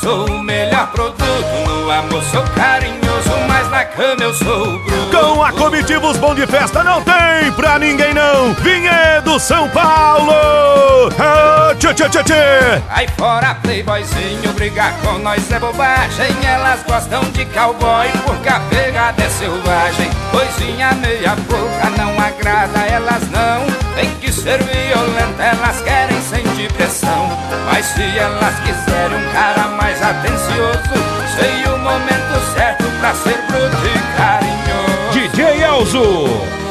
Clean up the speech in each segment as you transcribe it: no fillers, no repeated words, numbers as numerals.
sou o melhor produto. No amor sou carinhoso, mas na cama eu sou bruto. Com a Comitivos Bom de Festa não tem pra ninguém não. Vinhedo, São Paulo. Tchê, tchê, tchê, tchê. Aí fora playboyzinho, brigar com nós é bobagem. Elas gostam de cowboy porque a pegada é selvagem. Coisinha meia boca não agrada elas não. Tem que ser violenta, elas querem sentir pressão. Mas se elas quiserem um cara mais atencioso, sei o momento certo pra ser bruto e carinhoso. DJ Elzo,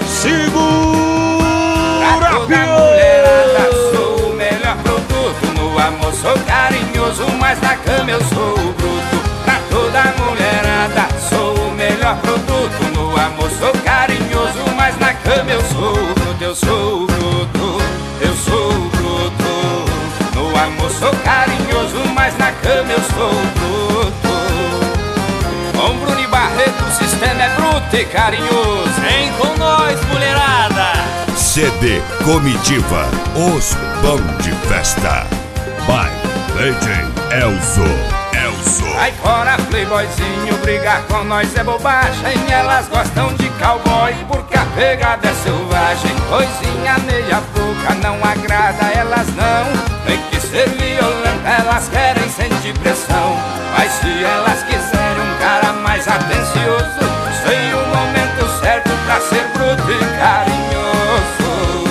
segura pra toda mulherada sou o melhor produto. No amor sou carinhoso, mas na cama eu sou bruto. Pra toda mulherada sou o melhor produto. No amor sou carinhoso, mas na cama eu sou bruto. Eu sou bruto, eu sou bruto. No amor sou carinhoso, mas na cama eu sou bruto. Com Bruno e Barreto o sistema é bruto e carinhoso. Vem com nós, mulherada. CD Comitiva, os Bom de Festa. By DJ Elzo. Aí fora playboyzinho, brigar com nós é bobagem. Elas gostam de cowboy porque a pegada é selvagem. Coisinha meia boca não agrada elas não. Tem que ser violenta, elas querem sentir pressão. Mas se elas quiserem um cara mais atencioso, sei o momento certo pra ser bruto e carinhoso.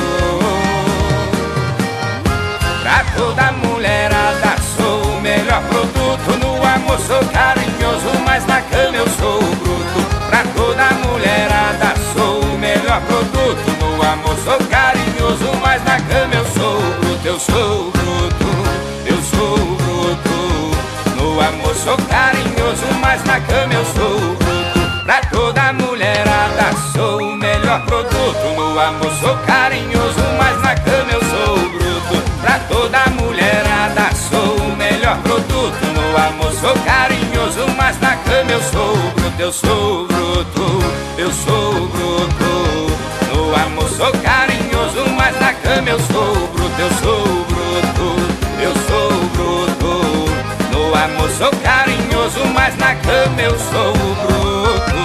Pra toda mulherada sou o melhor produto. No amor sou carinhoso, mas na cama eu sou bruto. Pra toda mulherada sou o melhor produto. No amor sou carinhoso, mas na cama eu sou bruto. Eu sou bruto, eu sou bruto. No amor sou carinhoso, mas na cama eu sou bruto. Pra toda mulherada sou o melhor produto. No amor sou carinhoso, mas na cama eu sou bruto. Pra toda mulherada sou o melhor produto. No amor sou carinhoso, mas na cama eu sou bruto. Eu sou bruto, eu sou bruto. No amor sou carinhoso, mas na cama eu sou bruto. Eu sou bruto, eu sou bruto. No amor sou carinhoso, mas na cama eu sou bruto.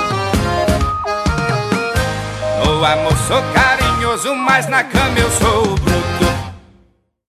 No amor sou carinhoso, mas na cama eu sou